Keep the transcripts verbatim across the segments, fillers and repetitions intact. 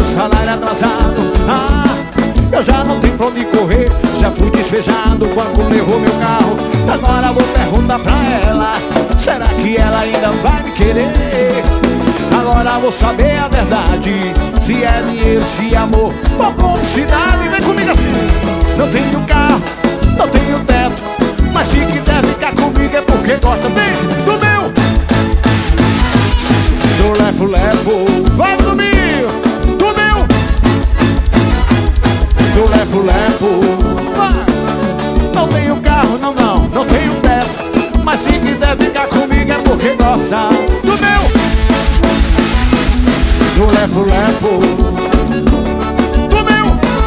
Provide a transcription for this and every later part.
salário atrasado. Ah, eu já não tenho pra onde correr, já fui despejado quando levou meu carro. Agora vou perguntar pra ela, será que ela ainda vai me querer? Agora vou saber a verdade, se é dinheiro, se é amor ou publicidade. Vem comigo assim. Não tenho carro, não tenho teto, mas se quiser ficar comigo é porque gosta bem do meu. Do levo-levo, vai comigo, do meu. Do levo-levo, vai. Não tenho carro, não, não, não tenho teto, mas se quiser ficar comigo é porque gosta do meu. Do levo-levo, do meu.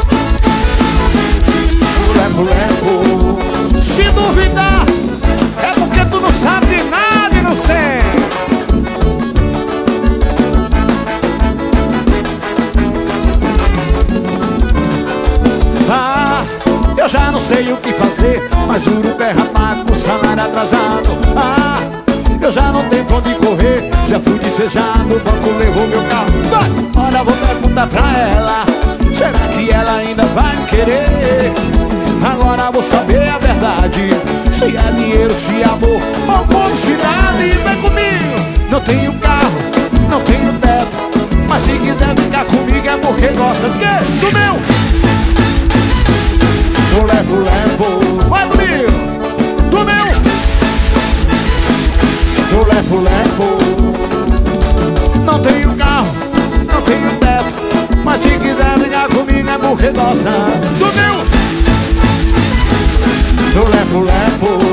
Do levo-levo. Se duvidar, é porque tu não sabe de nada, inocente. Ah, eu já não sei o que fazer, mas juro derramado com salário atrasado. Ah, eu já não tenho pra onde correr, já fui despejado, o banco levou meu carro. Vai, olha, vou perguntar pra ela, será que ela ainda vai me querer? Agora vou saber a verdade, se é dinheiro, se é amor ou publicidade. Vem comigo. Não tenho carro, não tenho teto, mas se quiser ficar comigo é porque gosta de quê? Do meu. Do levo-levo, vai comigo. Do meu. Do levo-levo. Não tenho carro, não tenho teto, mas se quiser brigar comigo é porque gosta do meu. Do levo-levo.